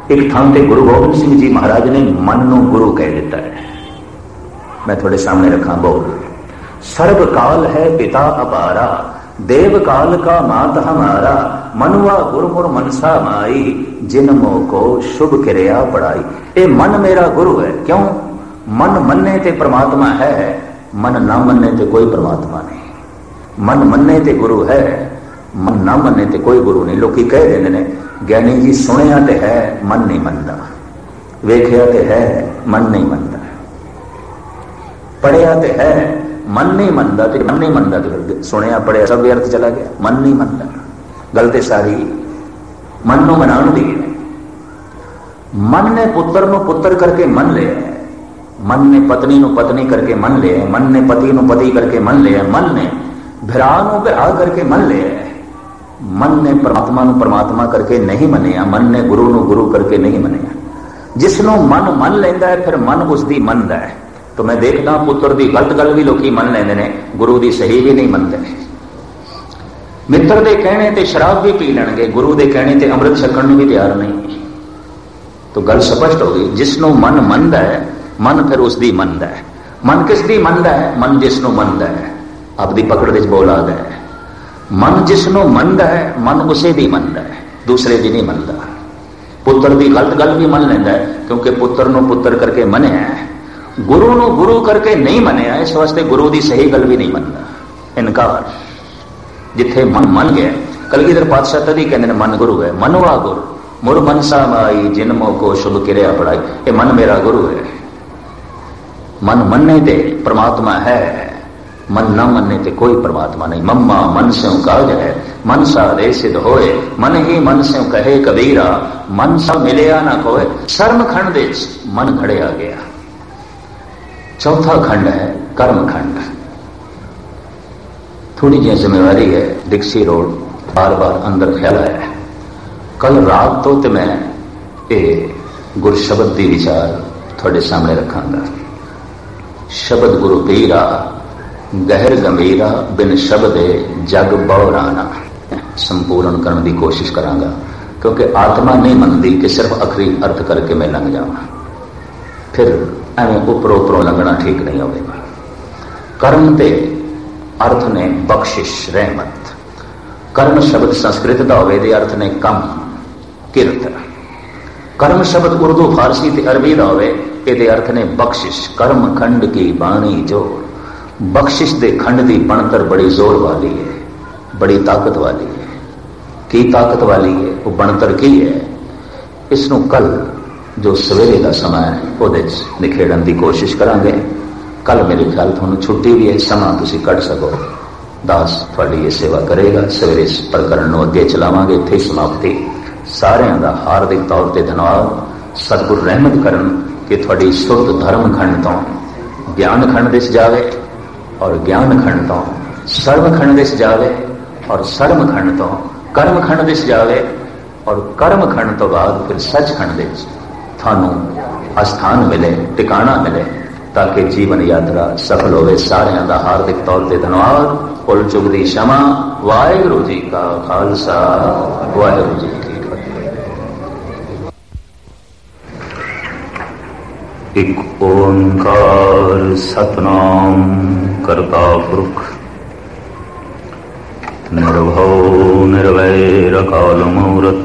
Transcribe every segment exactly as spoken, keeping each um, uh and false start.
एक थां ते गुरु गोबिंद सिंह जी महाराज ने मन नूं गुरु कह दिता है। मैं थोड़े सामने रखा बोल। सर्व काल है पिता अपारा, देव काल का मात हमारा, मनुआ गुरुमुर मनसा माई, जिनमो को शुभ क्रिया पढ़ाई। ये मन मेरा गुरु है। क्यों? मन मनने ते परमात्मा है, मन ना मनने ते कोई परमात्मा नहीं। मन मनने ते गुरु है, मन ना मनने ते कोई गुरु नहीं। लोग कह रहे ने ज्ञानी जी सुनिया ते है मन नहीं मनता, वेखिया ते है मन नहीं मनता, पढ़िया ते है मन नहीं मनता, तो मन नहीं मनता तो सुनिया पढ़िया सब व्यर्थ चला गया। मन नहीं मनता, गलती सारी मन नूं मनाउण दी। मन ने पुत्र नूं पुत्र करके मन लिया, मन ने पत्नी नूं पत्नी करके मन लिया, मन ने पति नूं पति करके मन लिया, मन ने भरा नूं भरा करके मन लिया, मन ने परमात्मा नूं परमात्मा करके नहीं मनिया, मन ने गुरु नूं गुरु करके नहीं मनिया। जिसनों मन मन लेंदा है फिर मन उसदी मनदा है। तो मैं देखदा पुत्र दी गलत गल भी लोग मन लेंदे ने, गुरु दी सही भी नहीं मनदे। मित्र दे कहने ते शराब भी पी लेणगे, गुरु दे कहने ते अमृत छकण नूं भी तैयार नहीं। तो गल स्पष्ट हो गई। जिसनों मन मनदा है मन फिर उसदी मनदा है। मन किसदी मनदा है? मन जिसनों मनदा है। आपदी पकड़ विच बोल आ गया। मन जिसनों मनदा है मन उसे दी मनदा है, दूसरे दी नहीं मनदा। पुत्र दी गलत गल भी मन लेंदा है, क्योंकि पुत्र नूं पुत्र करके मनिया है, गुरु नूं गुरु करके नहीं मनिया। इस वास्ते गुरु दी सही गल भी नहीं मनदा। इनकार। जिथे मन मन गया, कलगीधर पातशाह तदी कहते हैं मन गुरु है। मनुआ गुरु मुर मनसा माई, जिनमो को शुभ क्रिया पढ़ाई। ये मन मेरा गुरु है। मन मनने ते परमात्मा है, मन न मनने ते कोई परमात्मा नहीं। मम्मा मन से काज है, मन सा दे सिद्ध होए, मन ही मन से कहे कबीरा, मन सा मिलया ना कोए। शर्म खंड दे मन खड़े आ गया। चौथा खंड है कर्म खंड। थोड़ी जी जिम्मेवारी है, डिक्सी रोड बार बार अंदर ख्याल आया है। कल रात तो ते मैं ये गुर शब्द दी विचार थोड़े सामने रखांगा। शब्द गुरु पीरा, गहर गंभीरा, बिन शब्दे जग बौराना। संपूर्ण करने की कोशिश करांगा, क्योंकि आत्मा नहीं मनती कि सिर्फ आखिरी अर्थ करके मैं लंघ जावा, फिर एवं उपरों उपरों लंघना ठीक नहीं होगा। कर्म ते अर्थ ने बख्शिश, रहमत। कर्म शब्द संस्कृत का होवे दे अर्थ ने कम, किरत। कर्म शब्द उर्दू फारसी ते अरबी का होवे ये अर्थ ने बख्शिश। कर्म खंड की बाणी जोड़। बख्शिश दे खंड की बनतर बड़ी जोर वाली है, बड़ी ताकत वाली है। की ताकत वाली है, वो बनतर की है, इसनों कल जो सवेरे का समय है वो निखेड़न की कोशिश करांगे। कल मेरे ख्याल थोड़ा छुट्टी भी है, समा तुसी कट सको। दास थोड़ी ये सेवा करेगा। सवेरे इस प्रकरण को अगे चलावांगे। इत्थे समाप्ति। सारिਆਂ ਦਾ हार्दिक तौर पर धन्यवाद। सतगुरु रहमत करन कि थोड़ी शुद्ध धर्म खंड तो ज्ञान खंड दिस जावे, और ज्ञान खंड तो सर्व खंड दिस जावे, और सर्व खंड तो कर्म खंड दिस जावे, और कर्म खंड तो बाद फिर सच खंड दिस थानू अस्थान मिले, टिकाणा मिले, ताकि जीवन यात्रा सफल होवे। सारिਆਂ ਦਾ हार्दिक तौर पर धन्यवाद। भुल चुक दी क्षमा। वाहिगुरू जी का खालसा, वाहिगुरू जी की फतेह। एक ओंकार सतनाम करता पुरख, निर्भव निर्वैर काल मूरत,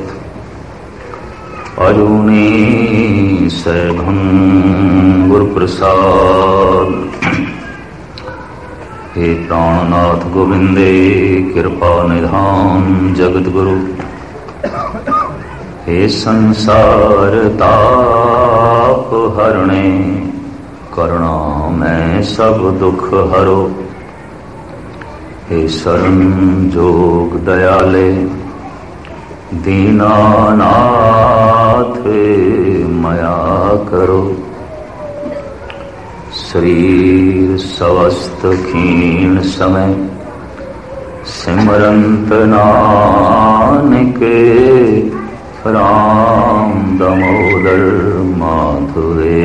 अजूनी सैभं गुरु प्रसाद। हे प्राणनाथ गोविंदे कृपा निधान जगत गुरु, हे संसार ताप हरणे, करुणा मैं सब दुख हरो। हे शरण जोग दयाले, दीनानाथ मया करो। शरीर स्वस्थ क्षीण समय, सिमरंत नानक राम दामोदर माधवे।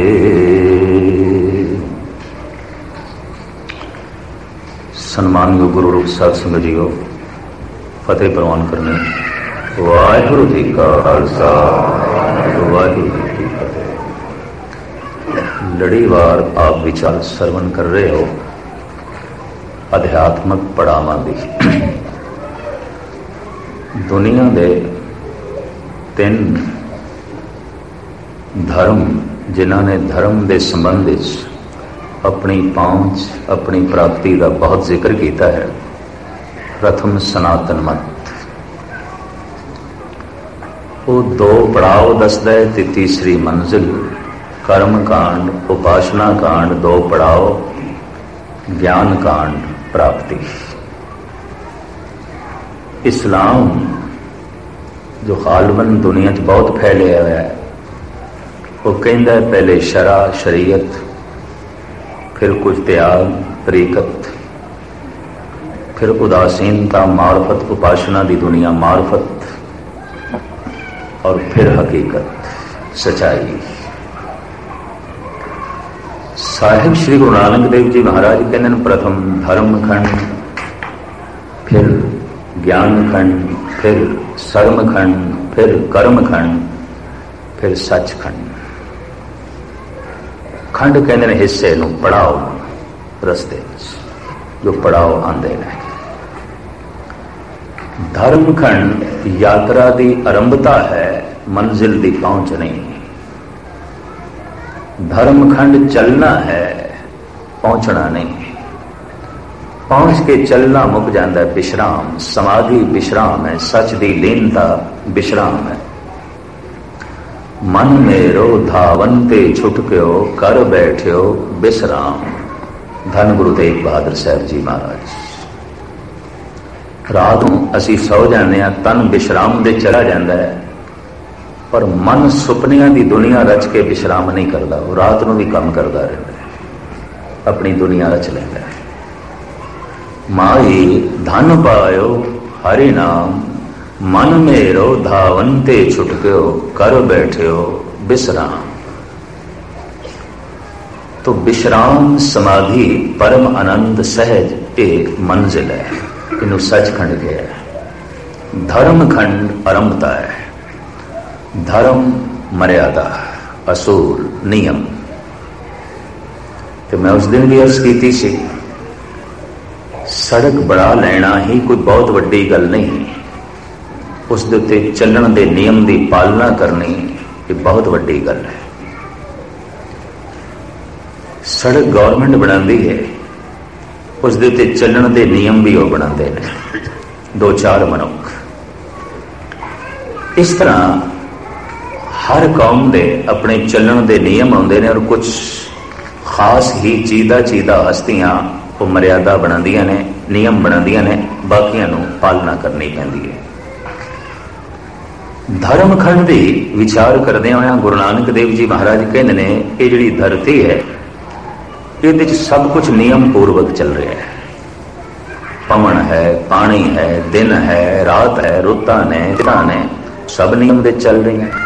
सन्मानयोग गुरु रूप साध संगत जीओ, फतेह प्रवान करने। वाहिगुरू जी का खालसा, वाहिगुरू वाहिगुरू की फतेह। लड़ीवार आप विचार सरवण कर रहे हो अध्यात्मक पड़ावां दी। दुनिया दे तीन धर्म जिन्हां ने धर्म के संबंध अपनी पहुंच अपनी प्राप्ति का बहुत जिक्र किया है। प्रथम सनातन मत, वो दो पड़ाव दसदा है ते तीसरी मंजिल कर्म कांड उपासना कांड, दो पड़ाव ज्ञान कांड प्राप्ति। इस्लाम जो गालबन दुनिया च बहुत फैलिया हुआ है, वो कहता है पहले शरा शरीयत, फिर कुछ त्याग तरीकत, फिर उदासीनता मार्फत उपासना दी दुनिया मार्फत, और फिर हकीकत सच्चाई। साहिब श्री गुरु नानक देव जी महाराज कहते हैं प्रथम धर्म खंड, फिर ज्ञान खंड, फिर सर्म खंड, फिर कर्म खंड, फिर सच खंड। खंड कहते हैं हिस्से नूं, पड़ाव रस्ते जो पड़ाव आंदे ने। धर्म खंड यात्रा की आरंभता है, मंजिल की पहुंच नहीं। धर्म खंड चलना है, पहुंचना नहीं। पहुंच के चलना मुक जाता है विश्राम। समाधि विश्राम है, सच की लीनता विश्राम है। मन मेरो धावनते छुटक्यो कर बैठ्यो विश्राम। धन गुरु तेग बहादुर साहब जी महाराज। रात नूं असीं सौ जाने, तन विश्राम दे चला जाता है, पर मन सुपनियां दी दुनिया रच के विश्राम नहीं करता। वो रात नूं भी काम करता रहता है, अपनी दुनिया रच लेता है। माई धन पायो हरि नाम, मन मेरो धावनते छुटक्यो कर बैठ्यो विश्राम। तो विश्राम समाधि परम आनंद सहज एक मंजिल है। इन्हू सचखंड गया है। धर्म खंड आरंभता है। धर्म मर्यादा असूल नियम। तो मैं उस दिन भी अर्ज की सी, सड़क बड़ा लेना ही कोई बहुत वड्डी गल नहीं। उस दे उत्ते चलण दे नियम की पालना करनी ये बहुत वड्डी गल है। सड़क गवर्नमेंट बनाती है, उस दे उत्ते चलण दे नियम भी वो बनाते हैं, दो चार मनुख। इस तरह हर कौम दे अपने चलण दे नियम आते हैं, और कुछ खास ही चीदा चीदा हस्तियां वो मर्यादा बनादियां ने, नियम बनादियां ने, बाकियां नूं पालना करनी पैंदी है। धर्म खंड की विचार करदे होया गुरु नानक देव जी महाराज कहते हैं ये जिहड़ी धरती है ये सब कुछ नियम पूर्वक चल रहा है। पवन है, पानी है, दिन है, रात है, रुत्तां ने, तिथां ने, सब नियम दे चल रही हैं।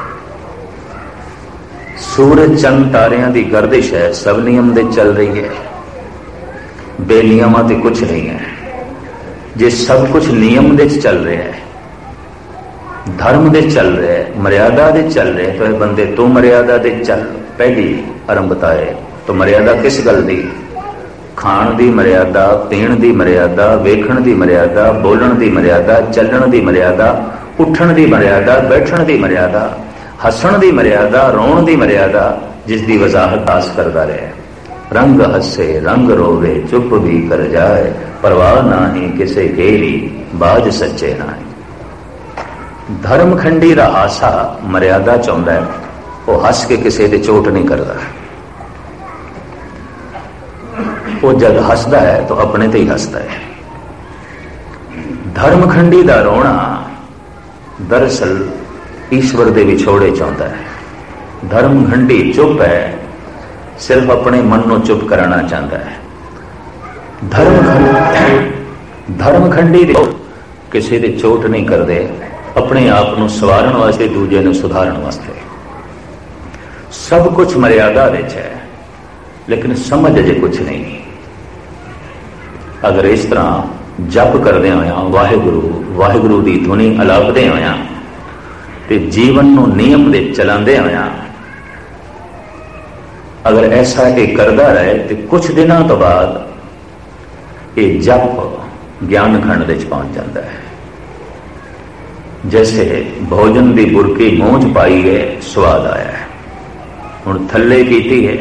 सूरज चंद तारियां दी गर्दिश है, सब नियम दे चल रही है। बेनियमां ते कुछ नहीं है। जे सब कुछ नियम दे चल रहा है, धर्म दे चल रहे है, मर्यादा दे चल रहे, तो बंदे तू मर्यादा दे चल। पहली आरंभता है तो मर्यादा किस गल दी? खाण दी मर्यादा, पीण दी मर्यादा, वेखण दी मर्यादा, बोलण दी मर्यादा, चलण दी मर्यादा, उठण दी मर्यादा, बैठण दी मर्यादा, हसण दी मर्यादा, रोण दी मर्यादा, जिस दी वजाहत दास करता रहे। रंग हसे रंग रोवे चुप भी कर जाए, परवाह नाही किसे घेरी बाज सच्चे नाए। धर्मखंडी का हासा मर्यादा चाहता है, वो हस के किसी दे चोट नहीं करता। वो जब हसदा है तो अपने ते ही हसदा है। धर्मखंडी का रोना दरअसल ईश्वर दे विछोड़े चाहता है। धर्मखंडी चुप है, सिर्फ अपने मन को चुप कराना चाहता है। धर्मखंड धर्मखंडी किसी दे चोट नहीं करते, अपने आप को सवारण वास्ते, दूजे को सुधारण वास्ते। सब कुछ मर्यादा विच है, लेकिन समझ अजे कुछ नहीं। अगर इस तरह जप करदे होया वाहिगुरू वाहिगुरू की धुनी अलापदे होया ते जीवन नूं नियम दे चलांदे होया अगर ऐसा ये करता रहे तो कुछ दिनों तो बाद ये जप ज्ञान खंड दे पहुंच जाता है। जैसे भोजन की बुरकी मूँह च पाई है, स्वाद आया है, हुण थल्ले कीती है,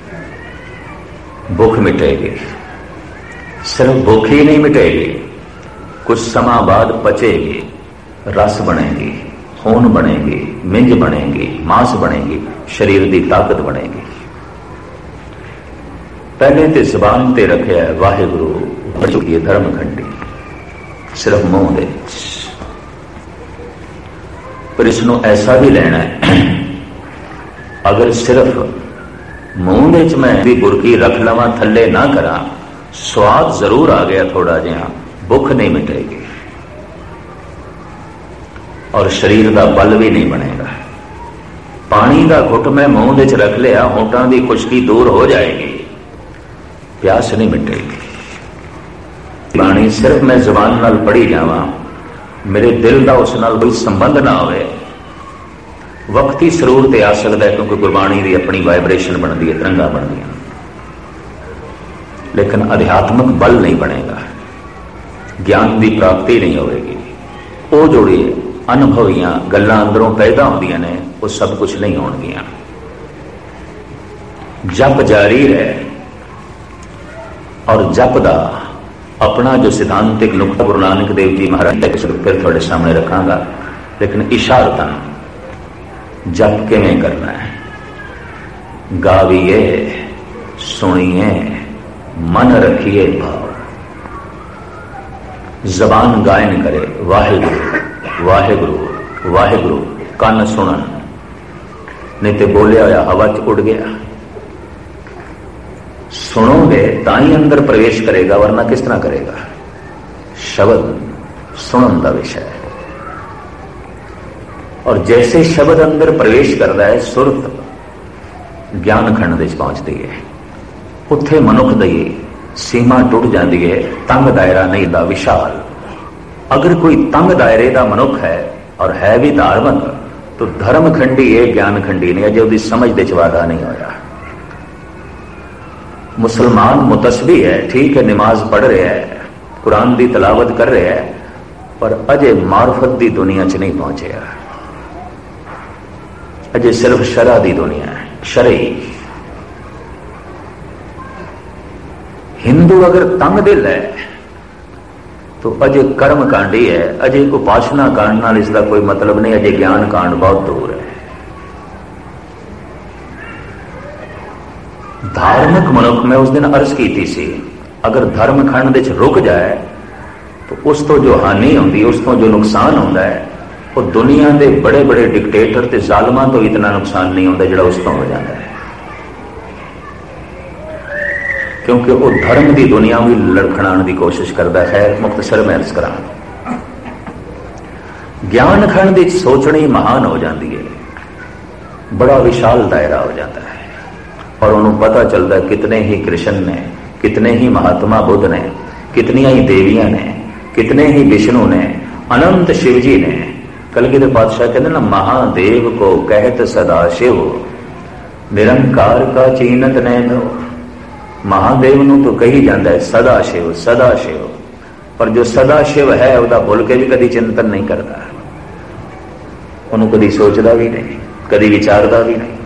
भुख मिटेगी। सिर्फ भुख ही नहीं मिटेगी, कुछ समय बाद पचेगी, रस बनेगी, खून बनेगी, मिंज बनेगी, मांस बनेगी, शरीर की ताकत बनेगी। पहले तो जबान ते रखे है वाहिगुरु बढ़ चुकी है धर्म खंडी, सिर्फ मुंह दे। पर इसनों ऐसा भी लेना है, अगर सिर्फ मुंह दे मैं भी बुरकी रख लवा, थले ना करा, स्वाद जरूर आ गया थोड़ा जिहा, भुख नहीं मिटेगी और शरीर का बल भी नहीं बनेगा। पानी का घुट मैं मुंह दे रख लिया, होंठां की खुश्की दूर हो जाएगी, प्यास नहीं मिटेगी। बाणी सिर्फ मैं जुबान नाल पढ़ी जावा, मेरे दिल का उस नाल कोई संबंध ना होवे, वक्ती सरूर ते आ सकता है, क्योंकि गुरबाणी की अपनी वाइब्रेशन बनती है, तरंगा बनती, लेकिन अध्यात्मक बल नहीं बनेगा, ज्ञान की प्राप्ति नहीं होगी। वो जोड़ी अनुभवियां गल्लां अंदरों पैदा होंदियां ने, वो सब कुछ नहीं होणगियां। जप जारी रहे और जप दा अपना जो सिद्धांतिक नुकता गुरु नानक देव जी महाराज फिर थोड़े सामने रखांगा, लेकिन इशारतन जप किवें करना है। गाविए, सुनिए, मन रखिए भाव, जबान गायन करे वाहिगुरु वाहिगुरु वाहिगुरु, कान सुनन, नहीं तो बोलिया होया हवा च उड़ गया। सुनोगे ताई अंदर प्रवेश करेगा, वरना किस तरह करेगा। शब्द सुनन का विषय है, और जैसे शब्द अंदर प्रवेश करता है, सुरत ज्ञान खंड में पहुंचती है, उत्थे मनुख की सीमा टुट जाती है, तंग दायरा नहीं दा विशाल। अगर कोई तंग दायरे का मनुख है और है भी धार्मिक, तो धर्म खंडी है, ज्ञान खंडी नहीं, अजे उसकी समझ दे वादा नहीं होया। मुसलमान मुतस्बी है, ठीक है, नमाज पढ़ रहे है, कुरान की तलावत कर रहे है, पर अजे मार्फत की दुनिया च नहीं पहुंचे, अजे सिर्फ शरा की दुनिया है, शरई। हिंदू अगर तंग दिल है तो अजे कर्म कांडी है, अजे उपासना कांड नाल इसका कोई मतलब नहीं, अजे ज्ञान कांड बहुत दूर है। धार्मिक मनुख में उस दिन अर्ज की थी, अगर धर्म खंड विच रुक जाए तो उस तो जो हानि होंदी, उस तो जो नुकसान होता है, वो दुनिया के बड़े बड़े डिक्टेटर ते जालमां तो इतना नुकसान नहीं होता जिहड़ा उस तो हो जाता है, क्योंकि वो धर्म की दुनिया भी लड़खड़ाने की कोशिश करता है। खैर मुख्तसर मैं अर्ज करा, ज्ञान खंड विच सोचनी महान हो जाती है, बड़ा विशाल दायरा हो जाता है, और उन्होंने पता चलता है कितने ही कृष्ण ने, कितने ही महात्मा बुद्ध ने, कितनी ही देवियां ने, कितने ही विष्णु ने, अनंत शिवजी ने। कलगीधर पातशाह कहते ना, महादेव को कहत सदा शिव, निरंकार का चीनत नैनो। महादेव नूं तो कही जाता है सदा शिव सदा शिव, पर जो सदा शिव है वह भुल के भी कभी चिंतन नहीं करता, उन्होंने कभी सोचता भी नहीं, कभी विचारता भी नहीं।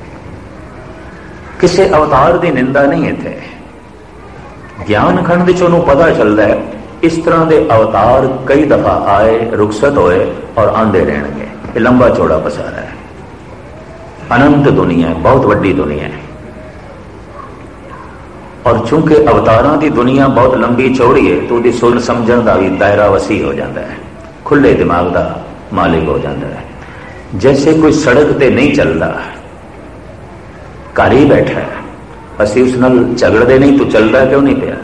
किसी अवतार की निंदा नहीं इत्थे, ज्ञान खंड विच उन्होंने पता चलता है इस तरह के अवतार कई दफा आए, रुखसत होए और आंदे रहेंगे। ये लंबा चौड़ा पसारा है, अनंत दुनिया है, बहुत वड्डी दुनिया है, और चूंकि अवतारों की दुनिया बहुत लंबी चौड़ी है तो उसकी सुन समझण का भी दायरा वसी हो जाता है, खुले दिमाग का मालिक हो जाता है। जैसे कोई सड़क पर नहीं चलता, घर ही बैठा है, असी उस नाल झगड़ते नहीं तो चलता क्यों नहीं पिया।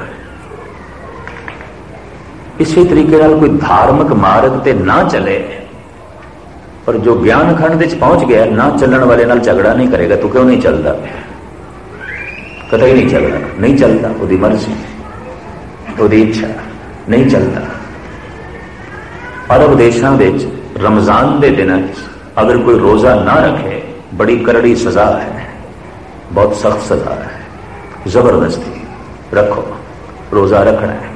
इसी तरीके नाल कोई धार्मिक मार्ग ते ना चले, पर जो ज्ञान खंड विच पहुंच गया, ना चलने वाले नाल झगड़ा नहीं करेगा तो क्यों नहीं चलता, कतई नहीं चलता, नहीं चलता, उसकी मर्जी, उसकी इच्छा, नहीं चलता। अरब देशों में रमजान के दिन अगर कोई रोजा ना रखे बड़ी करड़ी सजा है, बहुत सख्त सजा है, जबरदस्ती रखो, रोजा रखना है।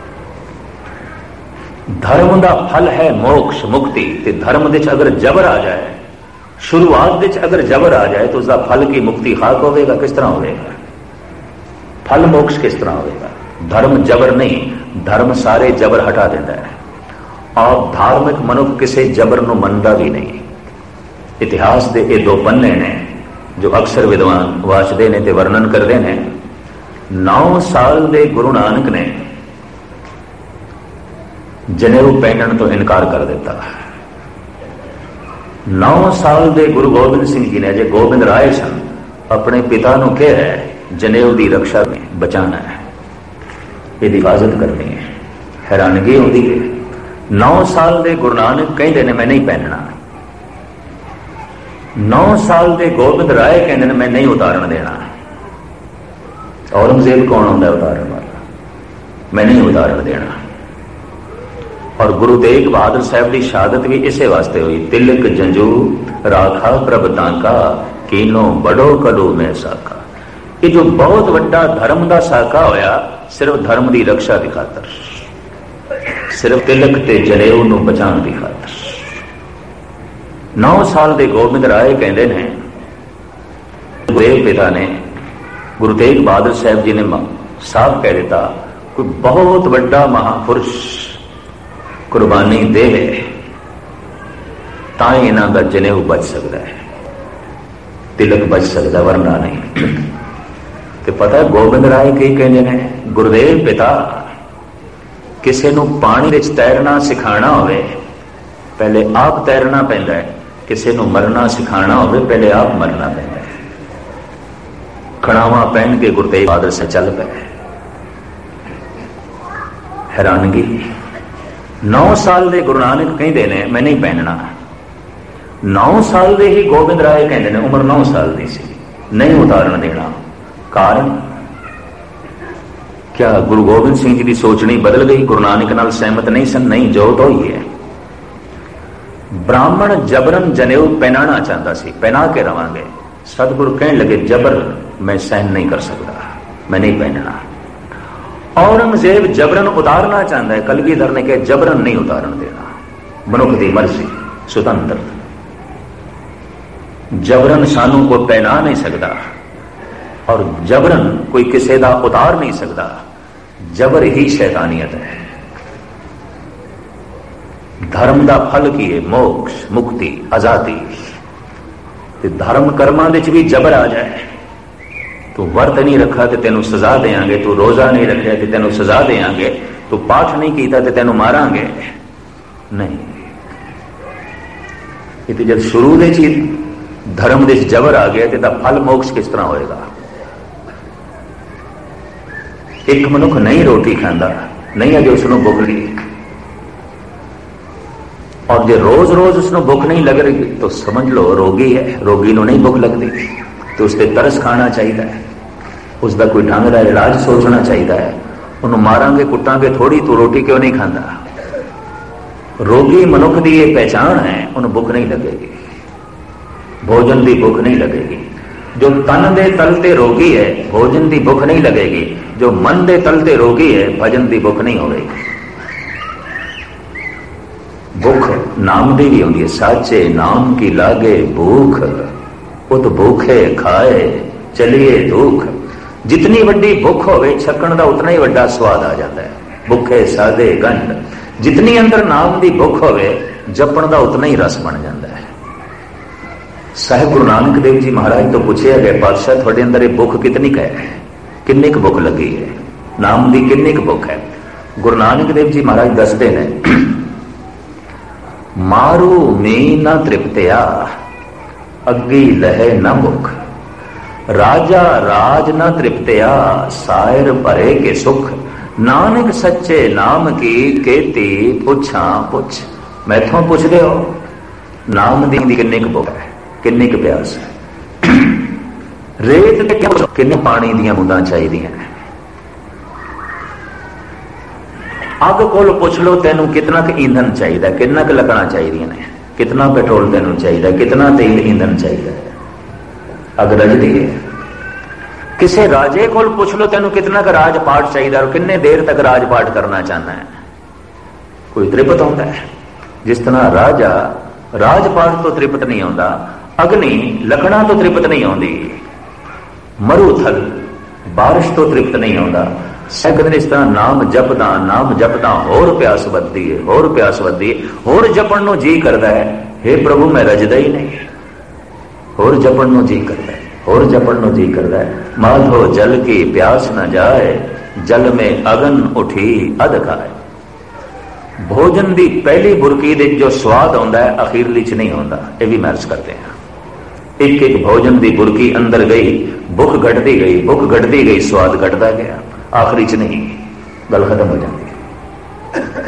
धर्म का फल है मोक्ष मुक्ति, ते धर्म दे अगर जबर आ जाए, शुरुआत दे अगर जबर आ जाए तो उसका फल की मुक्ति खाक होगा, किस तरह होगा? फल मोक्ष किस तरह होगा? धर्म जबर नहीं, धर्म सारे जबर हटा देता है। और धार्मिक मनुख किसी जबर नूं मनदा भी नहीं। इतिहास के ये दो पन्ने ने जो अक्सर विद्वान वाचते ने ते वर्णन करते हैं। नौ साल के गुरु नानक ने जनेऊ पहनने तो इनकार कर दिता। नौ साल के गुरु गोबिंद सिंह जी ने, जे गोबिंद राय सन, अपने पिता नूं कहा है जनेऊ की रक्षा में बचाना है, ये हिफाजत करनी है। हैरानगी होती है, नौ साल के गुरु नानक कहते ने मैं नहीं पहनना, नौ साल के गोबिंद राय कहते ने मैं नहीं उतारण देना। औरंगजेब कौन होता है उतारण वाला? मैं नहीं उतारण देना। और गुरु तेग बहादुर साहब की शहादत भी इसे वास्ते हुई, तिलक जंजू राखा प्रभ तांका कीनो बड़ो कलू में साका। ये जो बहुत बड़ा धर्म का साका होया सिर्फ धर्म की रक्षा की खातर, सिर्फ तिलक ते जनेऊ नूं बचाने की खातर। नौ साल के गोबिंद राय कहते हैं, गुरुदेव पिता ने, गुरु तेग बहादुर साहब जी ने साफ कह दिता, कोई बहुत बड़ा महापुरुष कुर्बानी दे तां इन्हां दा जनेऊ बच सकता है, तिलक बच सकता, वरना नहीं। तो पता है गोबिंद राय की कहते हैं, गुरुदेव पिता किसी नूं पानी विच तैरना सिखाना होवे पहले आप तैरना पैंदा है, किसी नूं मरना सिखाना होवे पहले आप मरना पैंदा है। खड़ावा पहन के गुरु तेग बहादुर से चल पे। हैरानगी, नौ साल के गुरु नानक कहते ने मैं नहीं पहनना, नौ साल के ही गोबिंद राय कहते ने, उम्र नौ साल की सी, नहीं उतारण देना। कारण क्या गुरु गोबिंद सिंह जी की सोचनी बदल गई? गुरु नानक नाल सहमत नहीं सन? नहीं, जो तो ही है। ब्राह्मण जबरन जनेऊ पहनाना चाहता सी, पहना के रवांगे। सतगुरु कहने लगे जबर मैं सहन नहीं कर सकता, मैं नहीं पहनना। औरंगजेब जबरन उतारना चाहता है, कलगीधर ने कहा जबरन नहीं उतारन देना, मनुख की मर्जी स्वतंत्र, जबरन सानू को पहना नहीं सकता और जबरन कोई किसी का उतार नहीं सकता। जबर ही शैतानियत है। धर्म का फल की है मोक्ष मुक्ति आजादी। धर्म कर्मां विच भी जबर आ जाए, तू वर्त नहीं रखा तो तेनों सजा देंगे, तू रोजा नहीं रखा तो तेनों सजा देंगे, तू पाठ नहीं किया तो तेनों मारांगे। नहीं, ये जब शुरू दे चीज धर्म दे जबर आ गया तो फल मोक्ष किस तरह होएगा? एक मनुख नहीं रोटी खाता, नहीं अजे उसनों भुख लगी, और जो रोज रोज उसनों भुख नहीं लग रही तो समझ लो रोगी है। रोगी को नहीं भुख लगती तो उससे तरस खाना चाहिए, उसका कोई ढंग का इलाज सोचना चाहिए है। उन्होंने मारांगे कुटांगे थोड़ी, तू रोटी क्यों नहीं खाता? रोगी मनुख की ये पहचान है, उन्हें भुख नहीं लगेगी, भोजन की भुख नहीं लगेगी। जो तन दे तलते रोगी है भोजन की भुख नहीं लगेगी, जो मन दे तलते रोगी है भजन की भुख नहीं होगी। भुख नाम दी भी होती है, साचे नाम की लागे भूख, उत भूखे खाए चलिए दुख। जितनी वड्डी भुख होवे छकण का उतना ही वड्डा स्वाद आ जाता है। भुखे सादे गंढ, जितनी अंदर नाम की भुख होवे जपण का उतना ही रस बन जाता है। साहिब गुरु नानक देव जी महाराज तो पूछा गया, पातशाह थोड़े अंदर भुख कितनी है, किन्नी क भुख लगी है, नाम की किन्नी क भुख है? गुरु नानक देव जी महाराज दसते हैं, मारू मी न तृप्तिया अग्गी लहे न मुख, राजा राज न तृप्तिया सायर भरे के सुख। नानक सच्चे नाम की केती पुछा पुछ। मैथों पुछदे हो नाम दी किन्नी क भुख है, किन्नी क प्यास है? रेत ते किन्ने पानी दियां बूंदां चाहिए? अग कोल पुछ लो तेनों कितना क ईंधन चाहिए, कितना क लकड़ा चाहिए ने? कितना पेट्रोल तेन चाहिए, कितना तेल ईंधन चाहिए, अग रजदी है। किसी राजे को पूछ लो तेन कितना का राजपाट चाहिए और किन्ने देर तक राजपाट करना चाहना है, कोई तृप्त होता है। जिस तरह राजा राजपाट तो तृप्त नहीं होता, अग्नि लकड़ा तो तृप्त नहीं होती, मरुथल बारिश तो तृप्त नहीं होता। सैकड़े इस तरह नाम जपदा नाम जपदा होर प्यास वधदी है, होर प्यास वधदी है, होर जपण नूं जी करदा है, हे प्रभु मैं रजदा ही नहीं, होर जपण नूं जी करदा है, होर जपण नूं जी करदा है। माधो जल की प्यास न जाए, जल में अगन उठी अध खाए। भोजन की पहली बुरकी दे जो स्वाद आउंदा है अखीरली च नहीं आउंदा, ये भी महर्स करते हैं। एक एक भोजन की बुरकी अंदर गई, भुख घटती गई, भुख घटती गई, स्वाद घटता गया, आखिरी च नहीं, गल खत्म हो जाती है।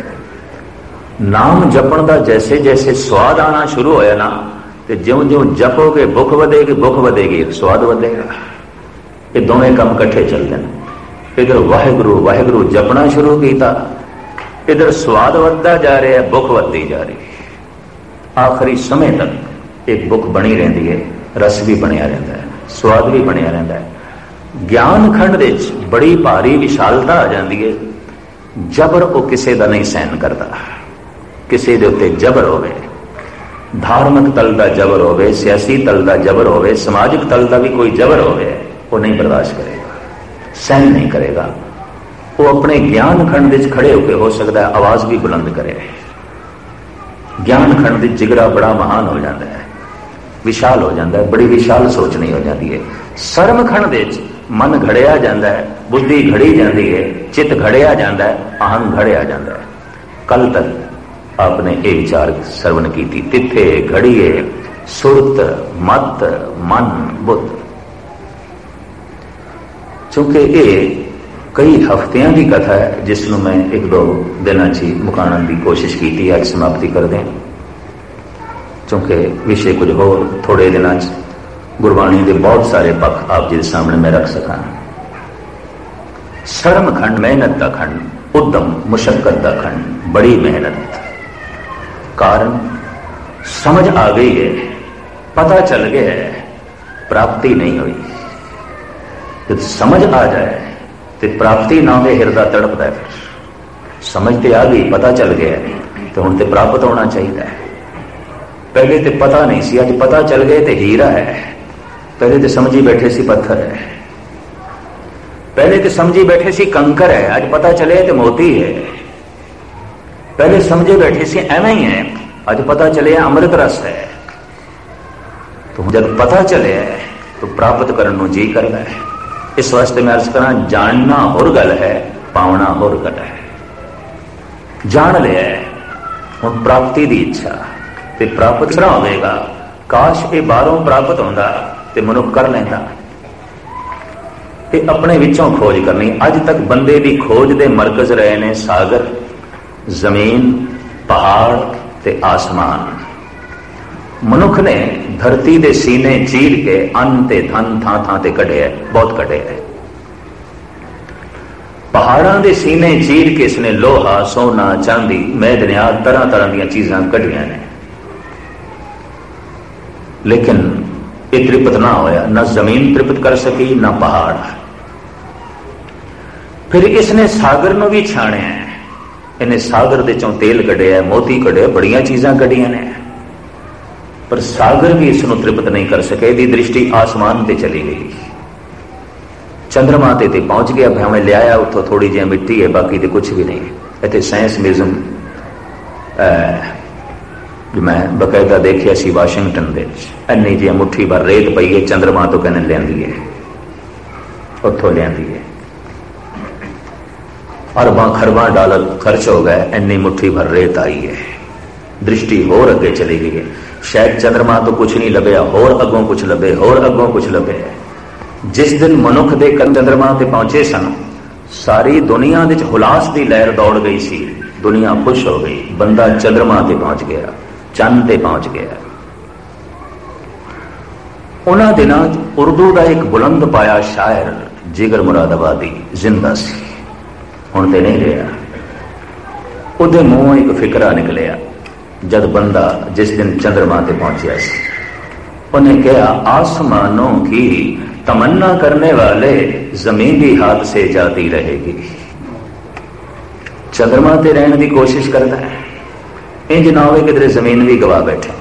नाम जपण का जैसे जैसे स्वाद आना शुरू होया ना, तो ज्यों ज्यों जपोगे भुख वधेगी, भुख वधेगी स्वाद वधेगा। ये दोवें काम कट्ठे चलते हैं। इधर वाहिगुरु वाहिगुरु जपना शुरू किया, इधर स्वाद वधदा जा रहा है, भुख वधदी जा रही है। आखिरी समय तक एक भुख बनी रहती है, रस भी बनया रहता है, स्वाद भी बनया रहता है। ज्ञान खंड दे बड़ी भारी विशालता आ जाती है। जबर वो किसी का नहीं सहन करता, किसी के उत्ते जबर होवे, धार्मिक तल का जबर होवे, सियासी तल का जबर होवे, समाजिक तल का भी कोई जबर होवे, वो नहीं बर्दाश्त करेगा, सहन नहीं करेगा। वो अपने ज्ञान खंड विच खड़े होकर हो सकता है आवाज भी बुलंद करे। ज्ञान खंड विच जिगरा बड़ा महान हो जाता है, विशाल हो जाता है, बड़ी विशाल सोचनी हो जाती है। सर्म खंड विच मन घड़िया जाता है, बुद्धि घड़ी जाती है, चित्त घड़िया जाता है, अहम घड़िया जाता है। कल तक आपने ये विचार श्रवण की थी, तिथे घड़िए सुरत मत मन बुद्ध। चूंकि ये कई हफ्तियां की कथा है, जिसनों मैं एक दो दिन ची मुकाने की कोशिश की, अज समाप्ति कर दें। चूंकि विषय कुछ होर थोड़े दिनों गुरबाणी के बहुत सारे पक्ष आप जी सामने मैं रख सका। शर्म खंड मेहनत का खंड, उद्यम मुशक्कत का खंड, बड़ी मेहनत, कारण समझ आ गई है, पता चल गया है, प्राप्ति नहीं हुई। जब समझ आ जाए तो प्राप्ति ना हो, हृदय तड़पता है। फिर समझ तो आ गई, पता चल गया तो हुण तो प्राप्त होना चाहिए। पहले तो पता नहीं सी, अज पता चल गए तो हीरा है। पहले तो समझी बैठे सी पत्थर है, पहले तो समझी बैठे सी कंकर है, आज पता चले तो मोती है। पहले समझे बैठे सी एवं ही है, आज पता चले अमृत रस है। तो जब पता चले तो प्राप्त करने को जी करता है। इस वास्ते मैं अर्ज करा, जानना होर गल है, पावना होर गल है। जान लिया हुण प्राप्ति की इच्छा ते प्राप्त करना होगा। काश ये बाहरों प्राप्त होंदा ते मनुख कर लेंदा। ते अपने विचों खोज करनी। अज तक बंदे की खोज दे मरकज रहे ने सागर, जमीन, पहाड़ ते आसमान। मनुख ने धरती दे सीने चीर के अन्न ते धन थां थां ते कढ़े है, बहुत कढ़े है। पहाड़ों के सीने चीर के इसने लोहा, सोना, चांदी, मैदनियात, तरह तरह दी चीजां कढ़ियां ने, लेकिन ये तृप्त ना होया। न जमीन तृप्त कर सकी, न पहाड़। फिर इसने सागर नूं भी छाणिया, इन्हें सागर दे चों तेल कढ़िया, मोती कढ़े, बड़ियां चीजां कढ़ियां ने, पर सागर भी इसनों तृप्त नहीं कर सके। दी दृष्टि आसमान ते चली गई, चंद्रमा ते ते पहुंच गया। भावें लिया उतो थोड़ी जी मिट्टी है, बाकी तो कुछ भी नहीं। इतने साइंस म्यूजियम मैं बकायदा देखिया सी वाशिंगटन दे, इन्नी जी मुट्ठी भर रेत पई है, चंद्रमा तो कहने लियांदी है, उतों लियांदी है। अरबां खरबां डॉलर खर्च हो गए, इन्नी मुट्ठी भर रेत आई है। दृष्टि होर अगे चली गई है। शायद चंद्रमा तो कुछ नहीं लभ्या, होर अगों कुछ लभे, होर अगों कुछ लभे। जिस दिन मनुख दे चंद्रमा ते पहुंचे सन, सारी दुनिया दे हुलास की लहर दौड़ गई सी। दुनिया खुश हो गई, बंदा चंद्रमा ते पहुंच गया, चंद ते पहुंच गया। उन्हां दिनां उर्दू का एक बुलंद पाया शायर जिगर मुरादाबादी जिंदा सी, हुण ते नहीं रहा। उहदे मूंहों एक फिकरा निकलिया जब बंदा जिस दिन चंद्रमा ते पहुंचा सी, उन्हें कहा आसमानों की तमन्ना करने वाले जमीन भी हाथ से जाती रहेगी। चंद्रमा ते रहने की कोशिश करता है, इंज ना हो किधरे जमीन भी गवा बैठे।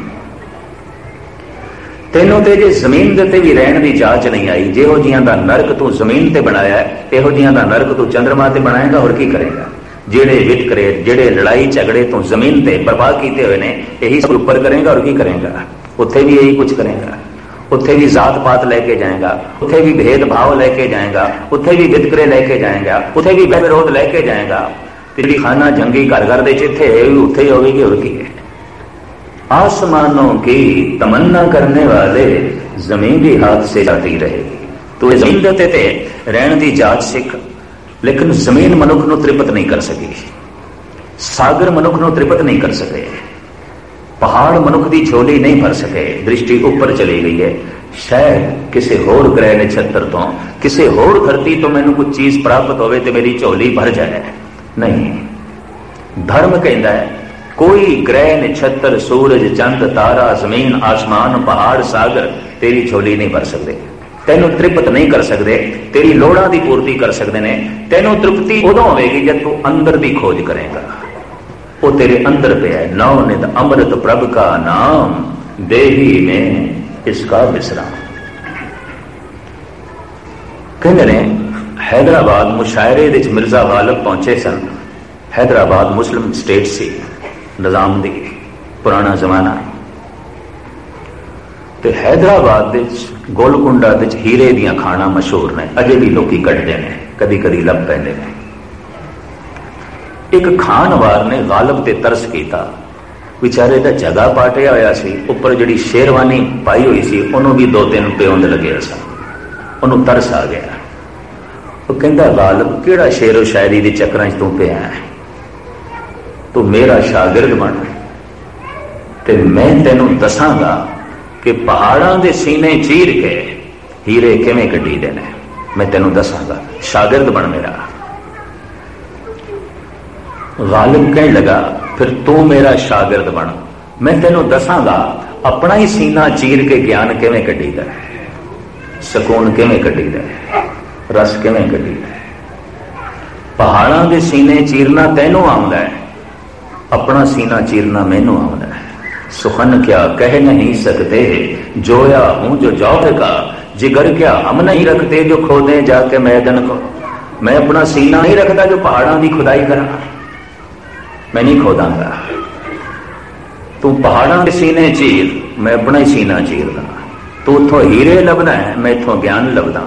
तेनों ते जे जमीन दे ते भी रहने की जांच नहीं आई, जेहो जिहां दा नरक तू जमीन ते बनाया है, एहो जिहां दा नरक तू चंद्रमा ते बनाएगा, और की करेगा? जेड़े वितकरे जेड़े लड़ाई झगड़े तू जमीन ते बर्बाद किए हुए ने, यही सब ऊपर करेगा, और की करेगा? उत्थे भी यही कुछ करेगा। उत्थे भी जात पात लेके जाएगा, उत्थे भी भेदभाव लेके जाएगा, उत्थे भी वितकरे लेके जाएगा, उत्थे भी विरोध लेके जाएगा। तेरी खाना जंगी घर घर दे चिथे उत्थे ही होगी, और की है? आसमानों की तमन्ना करने वाले जमीन भी हाथ से जाती रहेगी। तो जमीन देते थे रहने की जांच सिख, लेकिन जमीन मनुख नूं तृप्त नहीं कर सकी, सागर मनुख नूं तृप्त नहीं कर सके, पहाड़ मनुख की झोली नहीं भर सके। दृष्टि ऊपर चली गई है, शायद किसी होर ग्रह नक्षत्र तो, किसी होर धरती तो मैनू कुछ चीज प्राप्त होवे ते मेरी झोली भर जाए। नहीं, धर्म कहता है कोई ग्रह नक्षत्र सूरज चंद तारा जमीन आसमान पहाड़ सागर तेरी झोली नहीं भर सकते, तेनों तृप्त नहीं कर सकते, तेरी लोड़ां की पूर्ति कर सकते ने। तेनों तृप्ति उदों होगी जब तू अंदर की खोज करेगा, वो तेरे अंदर पे है। नौ नित अमृत प्रभ का नाम, देही में इसका विश्राम। कहते ने हैदराबाद मुशायरे विच मिर्जा गालिब पहुंचे सन। हैदराबाद मुस्लिम स्टेट सी, निजाम दी पुराना जमाना। ते हैदराबाद विच गोलकुंडा विच हीरे दियां खाना मशहूर ने, अजे भी लोग कटते हैं, कदी कदी लभ पैंदे ने। एक खानवार ने गालिब ते तरस किया, बेचारे का जगह पाटिया होया सी, उपर जिहड़ी शेरवानी पाई हुई सी उन्होंने भी दो तीन पेउंद लगे सन। उन्होंने तरस आ गया। वो कहता गालिब किहड़ा शेरो शायरी के चक्कर च तू पिया है, तू मेरा शागिर्द बन ते मैं तेनों दसांगा कि पहाड़ां दे सीने चीर के हीरे किवें कड्ढी देने। मैं तेनों दसांगा, शागिर्द बन मेरा। गालिब कहने लगा फिर तू मेरा शागिर्द बन, मैं तेनों दसांगा अपना ही सीना चीर के ज्ञान किवें कड्ढी दा, सकून किवें कड्ढी दा, रस किवें कड्ढी दा। पहाड़ां दे सीने चीरना तैनों आउंदा है, अपना सीना चीरना मैनू आउंदा है। सुखन क्या कह नहीं सकते, जोया हूं जो जौहर का, जिगर क्या हम नहीं रखते जो खोदे जाके मैदान को। मैं अपना सीना नहीं रखता जो पहाड़ों की खुदाई करा, मैं नहीं खोदांगा। तू पहाड़ों के सीने चीर, मैं अपना ही सीना चीरदा। तू उथों हीरे लभना है, मैं इथों ज्ञान लभदा।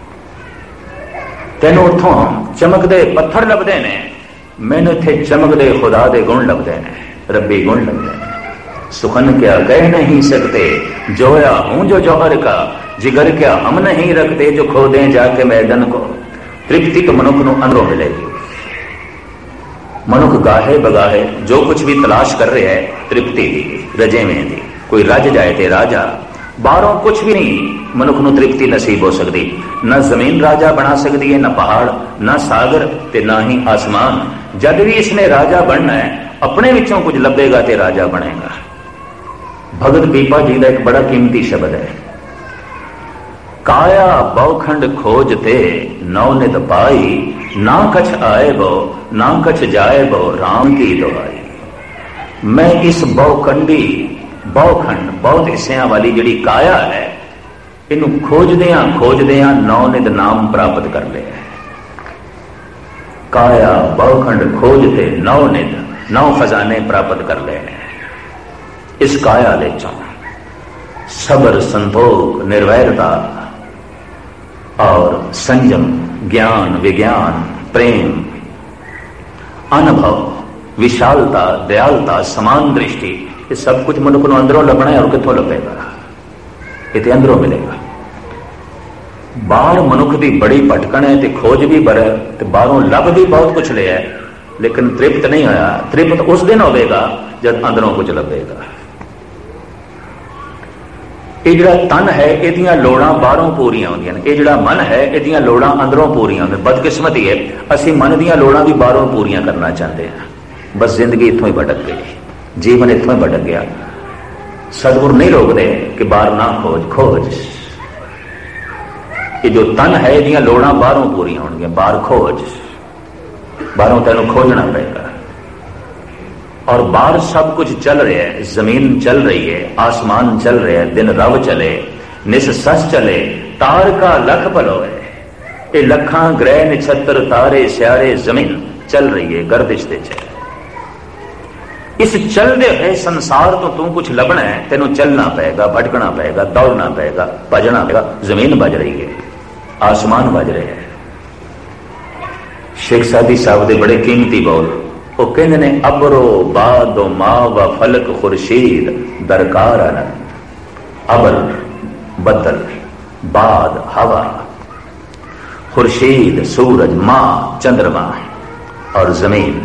तेन उथों चमकदे पत्थर लभदे ने, मैनू इत्थे चमकदे खुदा दे गुण लभदे ने, रब्बी गुण लभदे ने। सुखन क्या कह नहीं सकते, जोया हूं जो जौहर का, जिगर क्या हम नहीं रखते जो खोदे जाके मैदान को। तृप्ति तो मनुख नूं अंदरों मिलेगी। मनुख गाहे बगाहे जो कुछ भी तलाश कर रहे है तृप्ति दी, रजेवें दी। कोई रज जाए ते राजा, बाहरों कुछ भी नहीं मनुख नूं तृप्ति नसीब हो सकती। न जमीन राजा बना सकती है, न पहाड़, न सागर ते ना ही आसमान। जब भी इसने राजा बनना है अपने विचों कुछ लभेगा ते राजा बनेगा। भगत पीपा जी का एक बड़ा कीमती शब्द है, काया बहुखंड खोजते नौ नित पाई, ना कछ आए बो ना कछ जाए बो राम की दुआई। मैं इस बहुखंडी बहुखंड बहुत हिस्सियां वाली जिहड़ी काया है, इनू खोजदियां खोजदियां नौ नित नाम प्राप्त कर ले। काया बहुखंड खोजते नौ नित, नौ खजाने प्राप्त कर लेने। इस काया दे चों सबर संतोख निर्वैरता और संयम, ज्ञान विज्ञान प्रेम अनुभव विशालता दयालता समान दृष्टि, ये सब कुछ मनुख को अंदरों लभना है। और कितों लभेगा? ये अंदरों मिलेगा। बाहर मनुख की बड़ी भटकन है, तो खोज भी बड़ा, तो बाहरों लभ भी बहुत कुछ लिया है, लेकिन तृप्त नहीं होया। तृप्त उस दिन होगा जब अंदरों कुछ लभेगा। ये जिहड़ा तन है इहदियां लोड़ां बाहरों पूरियां होंदियां ने, ये जिहड़ा मन है इहदियां लोड़ां अंदरों पूरियां होंदियां। बदकिस्मती है, असीं मन दीयां लोड़ां भी बाहरों पूरियां करना चाहते हैं, बस जिंदगी इत्थों ही भटक गई। जीवन इतों ही भटक गया। सतगुरु नहीं रोकते कि बाहर ना खोज खोज, ये जो तन है इहदियां लोड़ां बाहरों पूरी होणगियां, बाहर खोज, बाहरों तैनूं खोजना पएगा। और बाहर सब कुछ चल रहा है, जमीन चल रही है, आसमान चल रहा है, दिन रव चले, निस सस चले, तार का लख भलो है। ये लखां ग्रह नक्षत्र तारे स्यारे जमीन चल रही है, गर्दिश दे च। इस चलते हुए संसार तो तू कुछ लभना है, तेनों चलना पएगा, भटकना पएगा, दौड़ना पएगा, भजना पएगा। जमीन बज रही है, आसमान बज रहे हैं। शेख सादी साहब दे बड़े कीमती बोल, वो कहते ने अबरो बादो मावा फलक खुर्शीद दरकार न। अबर बदल, बाद हवा, खुर्शीद सूरज, माँ चंद्रमा और जमीन।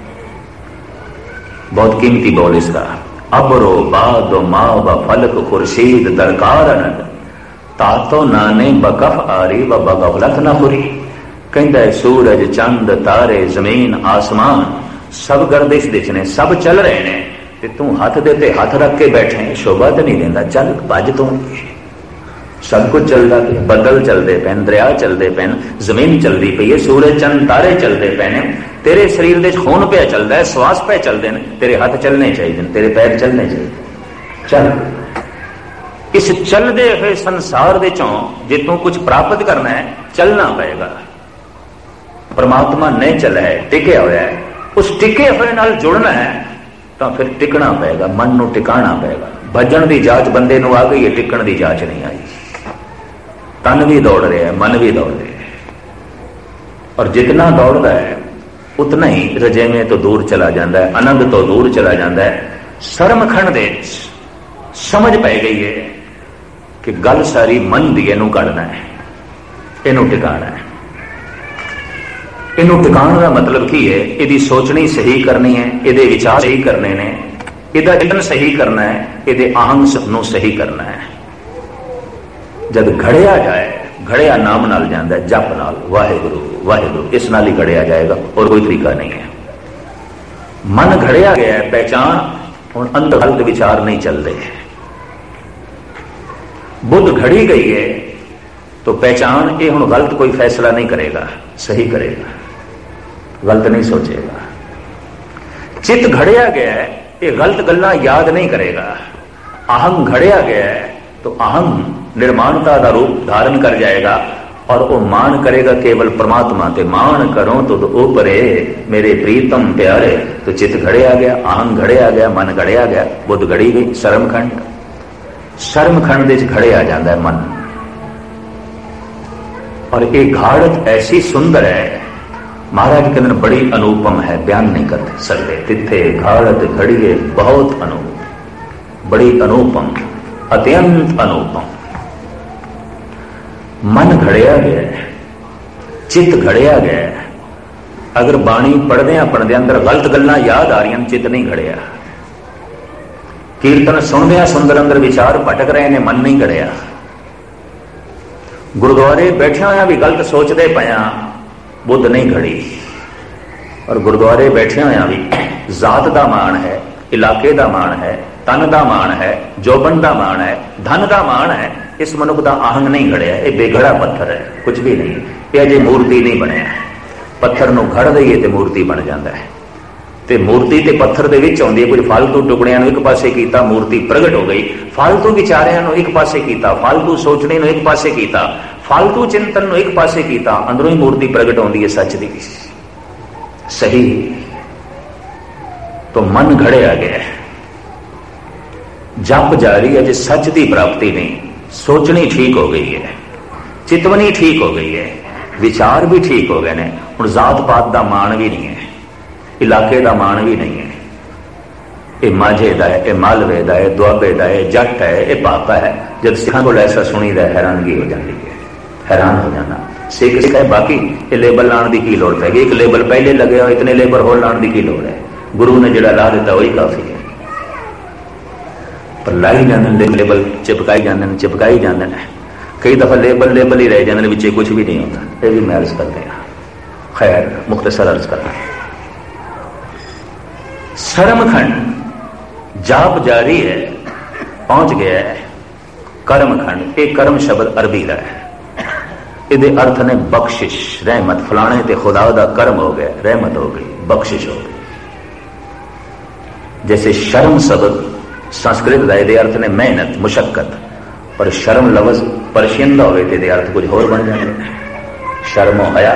बहुत कीमती बोल इसका। अबरो बादो मावा फलक खुर्शीद दरकार न, तातो नाने बकफ आरी व बगवलत न हुरी। कहता सूरज चंद तारे जमीन आसमान सब गर्दिश दिच ने, सब चल रहे ने, ते तू हाथ दे ते हाथ रख के बैठे, शोभा तो नहीं देंदा। चल भज तू, सब कुछ चलता पे, बदल चलते पे, दरिया चलते पे, जमीन चलती पई है, सूरज चंद तारे चलते पे ने, तेरे शरीर दे खून पे चलता है, श्वास पे चलते हैं, तेरे हाथ चलने चाहिए, तेरे पैर चलने चाहिए। चल इस चलते हुए संसार दे चों जे तू कुछ प्राप्त करना है, चलना पएगा। परमात्मा नहीं चला है, टिके हुआ है, उस टिके हुए नाल जुड़ना है तो फिर टिकना पएगा, मन नू टिकाना पएगा। भजन की जांच बंदे नू आ गई है, टिकण की जांच नहीं आई। तन भी दौड़ रहा है, मन भी दौड़ रहा है, और जितना दौड़ता है उतना ही रजेवे तो दूर चला जाता है, आनंद तो दूर चला जाता है। शर्मखंड दे समझ पै गई है कि गल सारी मन दी, इनू कढ़ना है, इनू टिकाना है। इनू टिकाण का मतलब की है, यदि सोचनी सही करनी है, ये विचार सही करने ने, इहदा चिंतन सही करना है, ये आहंग नू सही करना है। जब घड़िया जाए, घड़िया नाम नाल जाता है, जप नाल, वाहेगुरु वाहेगुरु, इस नाल ही घड़िया जाएगा, और कोई तरीका नहीं है। मन घड़िया गया है, पहचान हुण अंदर गलत विचार नहीं चलते। बुद्ध घड़ी गई है तो पहचान ये हुण गलत कोई फैसला नहीं करेगा, सही करेगा, गलत नहीं सोचेगा। चित्त घड़िया गया है, ये गलत गल्लां याद नहीं करेगा। अहम घड़िया गया है तो अहम निर्माणता का रूप धारण कर जाएगा, और वो मान करेगा केवल परमात्मा ते। मान करो तो ऊपरे मेरे प्रीतम प्यारे। तो चित्त घड़े आ गया, अहम घड़े आ गया, मन घड़े आ गया, बुद्ध घड़ी गई। शर्मखंड, शर्मखंड दे घड़े आ जाता है मन। और एक घाड़त ऐसी सुंदर है, महाराज के अंदर बड़ी अनुपम है, बयान नहीं कर सकते। तिथे घाड़त घड़िए बहुत अनुपम, बड़ी अनुपम, अत्यंत अनुपम। मन घड़िया गया, चित्त घड़िया गया। अगर बाणी पढ़दे पढ़दे अंदर गलत गल्लां याद आ रही, चित्त नहीं घड़िया। कीर्तन सुनदे सुंदर अंदर विचार भटक रहे ने, मन नहीं घड़िया। गुरुद्वारे बैठे होया भी गलत सोचते पया, बुद्ध नहीं घड़ी। और गुरुद्वारे बैठे होया भी जात दा मान है, इलाके दा मान है, तन दा मान है, जोबन दा मान है, धन दा मान है, इस मनुख का आहंग नहीं घड़िया। ये बेघड़ा पत्थर है, कुछ भी नहीं, ये अजे मूर्ति नहीं बनया। पत्थर नूं घड़ दईए तो मूर्ति बन जाता है। ते मूर्ति ते पत्थर दे विच आउंदी है। कुछ फालतू टुकड़ियां नूं एक पासे कीता, मूर्ति प्रगट हो गई। फालतू विचारियां नूं एक पासे कीता, फालतू सोचने नूं एक पासे कीता, फालतू चिंतन नूं एक पासे कीता, अंदरों ही मूर्ति प्रगट होंदी है सच दी। सही तो मन घड़े आ गया है, जप जारी है, जे सच की प्राप्ति नहीं। सोचनी ठीक हो गई है, चितवनी ठीक हो गई है, विचार भी ठीक हो गए ने। हुण जात पात का मान भी नहीं है, इलाके का मान भी नहीं है। ये माझे का है, ये मालवे का है, दुआबे का है, जट है, ये पापा है। जब सिखों को ऐसा सुनीदा हैरानगी हो जाती है, हैरान हो जाना। सिख सिख है, बाकी ये लेबल लाने की की लोड़ पैगी। एक लेबल पहले लगे हो, इतने लेबल होर लाने की की लोड़ है। गुरु ने जिहड़ा ला दिता वही काफी है। पर लाई जाते लेबल, चिपकाई जाते चिपकाई जाते हैं। कई दफा लेबल लेबल ही रह जाते, विच कुछ भी नहीं होता। ये भी मैं अर्ज करते हैं। खैर मुख्तसर अर्ज करना, शर्मखंड जाप जारी है, पहुंच गया है कर्म खंड। ये कर्म शब्द अरबी का है, ਇਹਦੇ अर्थ ने बख्शिश, रहमत। फलाने ते खुदा दा कर्म हो गया, रहमत हो गई, बख्शिश हो गई। जैसे शर्म शब्द संस्कृत का ਇਹਦੇ अर्थ ने मेहनत, मुशक्कत, पर शर्म लफ्ज पर्शियन का होवे ते अर्थ कुछ होर बन जाते। शर्मो हया,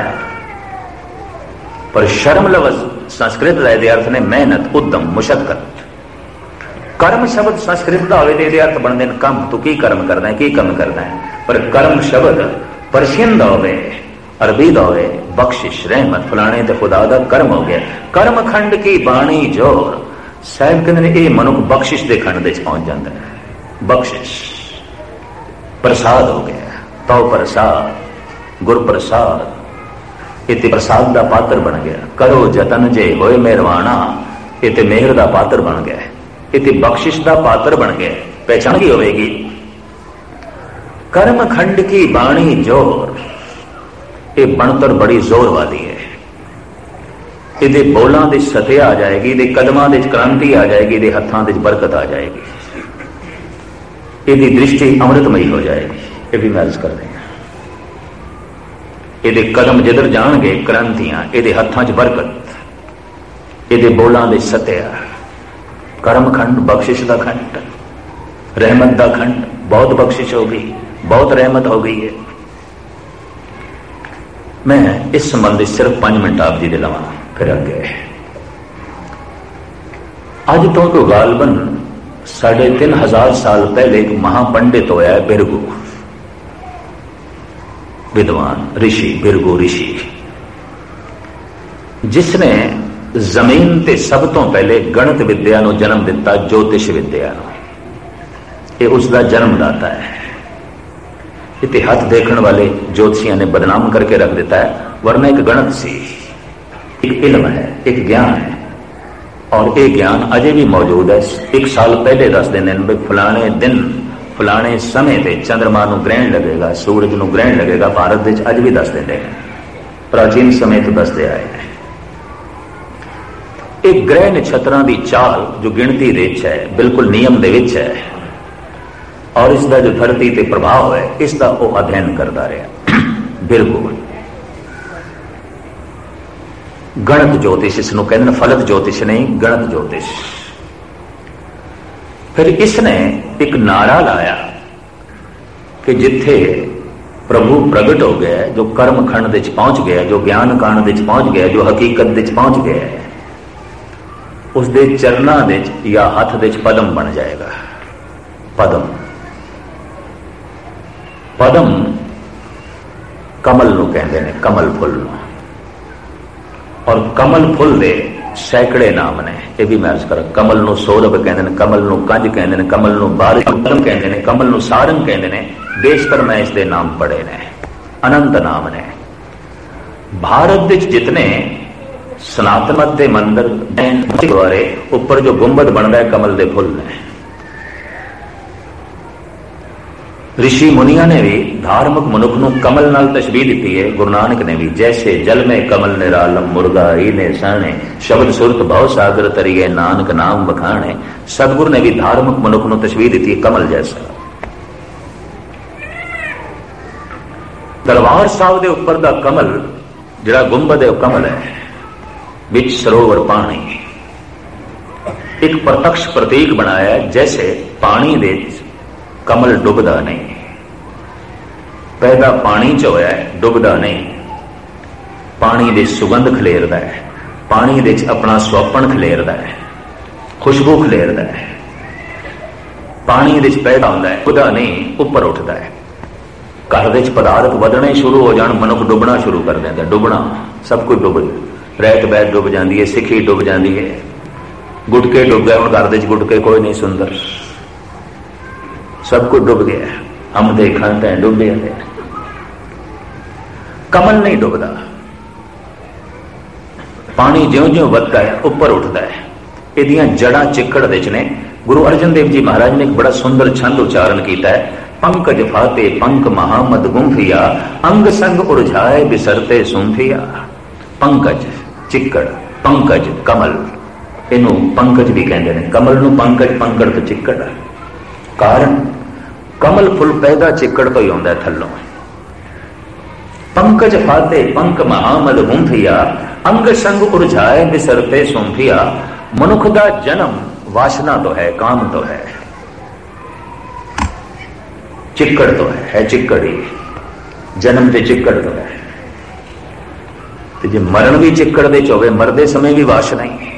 पर शर्म लफ्ज संस्कृत का ਇਹਦੇ अर्थ ने मेहनत, उद्यम, मुशक्कत। कर्म शब्द संस्कृत का होवे ते अर्थ बनते हैं कम, तू की कर्म करना है, की कम करना है। पर कर्म शब्द पर्शियन का होवे, अरबी का होवे, बख्शिश, रहमत। फलाने ते खुदा दा कर्म हो गया। कर्म खंड की बाणी जोर, साहब कहते हैं ये मनुख बख्शिश के खंड दे पहुंच जाता है। बख्शिश प्रसाद हो गया, तो प्रसाद, गुर प्रसाद, इते प्रसाद का पात्र बन गया। करो जतन जे होए मेहरवाना, इते मेहर का पात्र बन गया। इते बख्शिश का पात्र बन गया। पहचान की होगी कर्म खंड की बाणी जोर, ये बनतर बड़ी जोर वाली है। ये बोलों के सत्य आ जाएगी, ये कदमों के क्रांति आ जाएगी, ये हाथों के बरकत आ जाएगी, ये दृष्टि अमृतमयी हो जाएगी। ये भी मैं अर्ज कर रही हूं, ये कदम जिधर जाएंगे क्रांतियां, ये हाथों च बरकत, ये बोलों के सत्य। कर्म खंड बख्शिश का खंड, रहमत का खंड। बहुत बख्शिश हो गई, बहुत रहमत हो गई है। मैं इस संबंधी सिर्फ पांच मिनट आप जी दे लवा, फिर अगे। अज तो तो गालबन साढ़े तीन हजार साल पहले एक महापंडित होया है, बिरगु विद्वान ऋषि, बिरगु ऋषि, जिसने जमीन ते सब तो पहले गणित विद्या को जन्म दिता, ज्योतिष विद्या को। ये उसका जन्मदाता है। इतिहास देखने वाले ज्योतिषियों ने बदनाम करके रख देता है, वरना एक गणित सी, एक इल्म है, एक ज्ञान है, और ये ज्ञान अजे भी मौजूद है। एक साल पहले दस दिन फलाने दिन फलाने समय से चंद्रमा को ग्रहण लगेगा, सूरज को ग्रहण लगेगा। भारत में अज भी दस दिन है, प्राचीन समय तो दसते आए हैं। एक ग्रह नक्षत्रों की चाल जो गिनती विच है, बिल्कुल नियम दे विच है, और इसका जो धरती पे प्रभाव है, इसका वो अध्ययन करता रहा। बिल्कुल गणित ज्योतिष इसनों कहते हैं, फलक ज्योतिष नहीं, गणित ज्योतिष। फिर इसने एक नारा लाया कि जिथे प्रभु प्रगट हो गया, जो कर्म खंड विच पहुंच गया, जो ज्ञान कांड विच पहुंच गया, जो हकीकत विच पहुंच गया है, उसके चरणों विच या हाथ विच पदम बन जाएगा। पदम पदम कमल नूं कहते हैं, कमल फुल नूं। और कमल फुल दे सैकड़े नाम ने, ये भी मैं अर्ज कर। कमल नूं सौरभ कहते हैं, कमल नूं कंज कहते हैं, कमल नूं बारिश कहते हैं, कमल नूं सारंग कहते हैं। देश पर मैं इसके नाम पढ़े ने, अनंत नाम ने। भारत विच जितने सनातन मत के मंदिर गुरुद्वारे उपर जो गुंबद बनता है, कमल के फुल ने। ऋषि मुनिया ने भी धार्मिक मनुख को कमल नाल तशबीह दी है। गुरु नानक ने भी, जैसे जल में कमल निरालम, मुर्गा ही ने सहने, शब्द सुरत भव सागर तरिए, नानक नाम बखाने। सतगुरु ने भी धार्मिक मनुख को तशबीह दी है कमल जैसा। दरबार साहब के उपर का कमल जिहड़ा गुंबद है, कमल है, विच सरोवर पानी, एक प्रत्यक्ष प्रतीक बनाया है। जैसे पानी दे कमल डुबदा नहीं, पैदा पानी च होया है, डुबदा नहीं। पानी दे सुगंध खलेरदा है, पानी दे अपना स्वपन खलेरदा है, खुशबू खलेरदा है। पानी दे पैदा होंदा है, डुबदा नहीं, ऊपर उठदा है। घर दे पदार्थ वधने शुरू हो जान, मनुख डुबना शुरू कर देंदा। डुबना सब कुछ डुब, रैत बैत डुब जाती है, सिक्खी डुब जाती है, गुटके डुब गए। हुण घर दे गुटके कोई नहीं सुंदर, सब कुछ डूब गया। हम देखा तो डूबे हैं, कमल नहीं डूबता। पानी ज्यों ज्यों वधदा है, ऊपर उठता है। इहदियां जड़ां चिक्कड़ विच ने। गुरु अर्जन देव जी महाराज ने एक बड़ा सुंदर छंद उच्चारण किया है। पंकज फाते पंक महामद गुंफिया, अंग संग उर्झाए बिसरते सुंफिया। पंकज चिक्कड़, पंकज कमल, इनू पंकज भी कहते हैं। कमल नू पंकज, पंकड़ तो चिक्कड़। कारण कमल फुल पैदा चिक्कड़ तो ही आता है थलों। पंकज फाते पंक महामद गुंथिया, अंग संग उर्झाए बिसरते सुंफिया। मनुख का जन्म वासना तो है, काम तो है, चिक्कड़ तो है, है चिक्कड़ ही। जन्म ते चिक्कड़ तो है, तो जे मरण भी चिक्कड़ दे चोवे, मरदे समय भी वासना ही,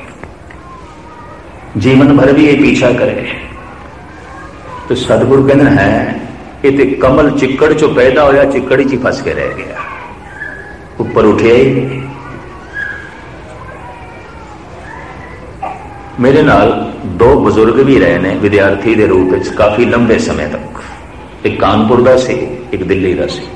जीवन भर भी ये पीछा करे। तो सतगुरु कहते हैं ये ते कमल चिक्कड़ चो पैदा होया, चिक्कड़ च फस के रह गया, ऊपर उठे ही नहीं। मेरे नाल दो बुजुर्ग भी रहे ने विद्यार्थी के रूप में काफी लंबे समय तक। एक कानपुर का सी, एक दिल्ली का सी।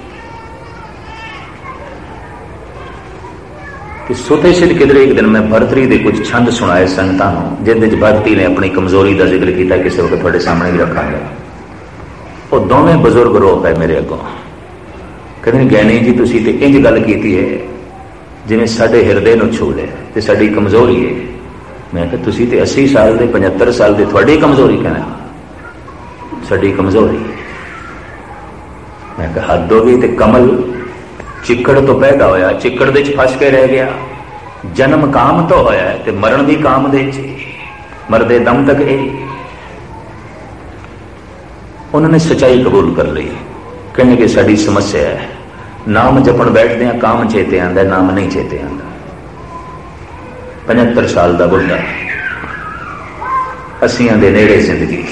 कि सुते सिर किधरे एक दिन मैं भरतरी के कुछ छंद सुनाए संगतां नूं, जिहदे भरती ने अपनी कमजोरी का जिक्र किया, किसी वक्त तुहाडे सामने भी रखांगा। वो दोवें बजुर्ग रो पे मेरे अगों, कहते गैनी जी तुसीं ते इंज गल कीती है जिवें साडे हिरदे नूं छू लिया ते साडी कमजोरी है। मैं कहा तुसीं ते अस्सी साल दे पचहत्तर साल दे, तुहाडी कमजोरी कहना साडी कमजोरी है। मैं कहा हद हो गई। ते कमल चिक्कड़ तो पैदा होया, चिक्कड़ दे च फस के रह गया। जन्म काम तो होया है, ते मरण भी काम दे च, मरदे दम तक यही। उन्होंने सच्चाई कबूल कर ली, कहने कि साडी समस्या है, नाम जपण बैठदे हैं काम चेते आंदा, नाम नहीं चेते आंदा। पचहत्तर साल का बुढ़ा, अस्सियां दे नेड़े जिंदगी,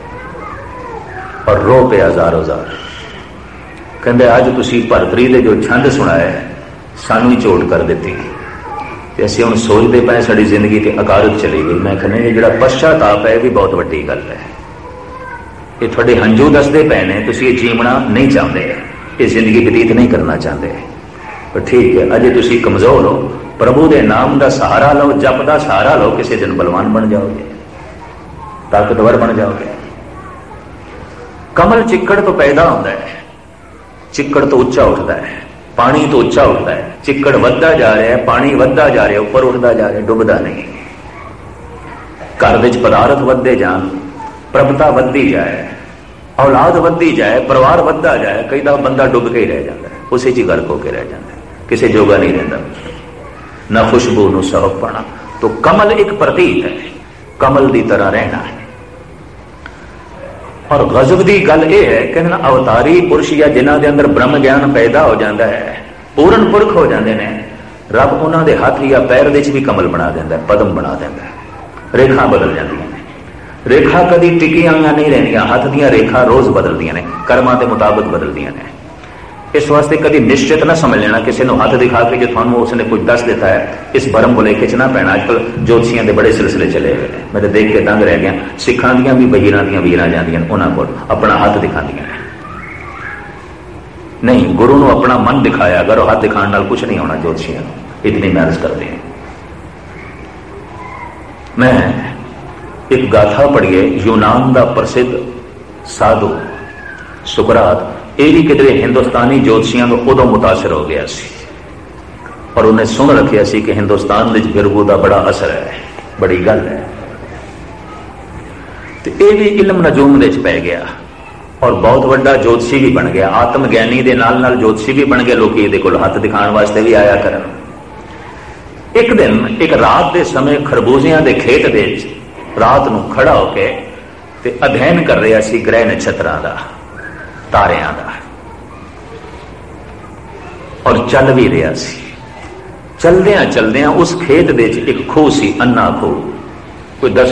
और रो पे हजार हजार। कहते अज तुसी भरतरी दे जो छंद सुनाया सानू ही चोट कर दी, असं हम सोचते पे साड़ी जिंदगी ते अकारत चली गई। मैं कहने जो पश्चाताप है भी बहुत वड्डी गल है। ये थोड़े हंजू दसते पे ने, तुसी ये जीवना नहीं चाहते, ये जिंदगी व्यतीत नहीं करना चाहते। पर ठीक है, अजे तुसी कमजोर हो, प्रभु के नाम का सहारा लो, जप का सहारा लो, किसी दिन बलवान बन जाओगे, ताकतवर बन जाओगे। कमल चिक्कड़ तो पैदा होता है, चिक्कड़ तो उच्चा उठता है, पानी तो उच्चा उठता है। चिक्कड़ वधदा जा रहा है, पानी वधदा जा रहा है, ऊपर उठता जा रहा है, डुबदा नहीं। घर विच पदार्थ वधदे जान, प्रभुता वधदी जाए, औलाद वधदी जाए, परिवार वधदा जाए, कई दफा बंदा डुब के ही रह जाता है, उसे च गर्क होकर रह जाता है, किसी जोगा नहीं रहता, न खुशबू न सौंपना। तो कमल एक प्रतीक है, कमल की तरह रहना है। और गजब की गल यह है कि अवतारी पुरुष या जिन्हों के अंदर ब्रह्म ज्ञान पैदा हो जाता है, पूर्ण पुरख हो जाते हैं, रब उन्होंने हाथ या पैर विच भी कमल बना देता है, पदम बना देता है। रेखा बदल जाती हैं, रेखा कभी टिकियां नहीं रहनियां, हाथ दियां रेखा रोज बदलदियां ने, कर्मां के मुताबिक बदलदियां ने। इस वास्ते कभी निश्चित ना समझ लेना किसी को हाथ दिखा के जो थानू उसने कुछ दस देता है, इस भरम भुलेखे च ना पैना। अजकल ज्योतिषियों के बड़े सिलसिले चले गए, मैं तो देख के दंग रह गया। सिखां दियां भी बहीरां दियां वीरां जांदियां उन्हां कोल अपना हाथ दिखांदियां नहीं, गुरु को अपना मन दिखाया अगर हाथ दिखाने नाल कुछ नहीं होना। ज्योतिषियों इतनी मेहनत करते हैं। मैं एक गाथा पढ़िए, यूनान का प्रसिद्ध साधु सुकरात, ये भी किधरे हिंदुस्तानी ज्योतिषियों को उदों मुतासर हो गया सी, और उन्हें सुन रखिया सी कि हिंदुस्तान में बिरगू का बड़ा असर है, बड़ी गल है। तो ये भी इल्म नजूम दे पै गया और बहुत बड़ा ज्योतिषी भी बन गया। आत्म ज्ञानी के नाल नाल ज्योतिषी भी बन गए। लोग ये कोल हथ दिखाने वास्ते भी आया करन। एक दिन एक रात के समय खरबूजियां के खेत दे रात को खड़ा होके ते अध्ययन कर रहा सी ग्रह नक्षत्रां दा, तारियां दा, और चल भी रहा सी। चलदियां चलदियां उस खेत दे एक खूह सी, अन्ना खूह, कोई दस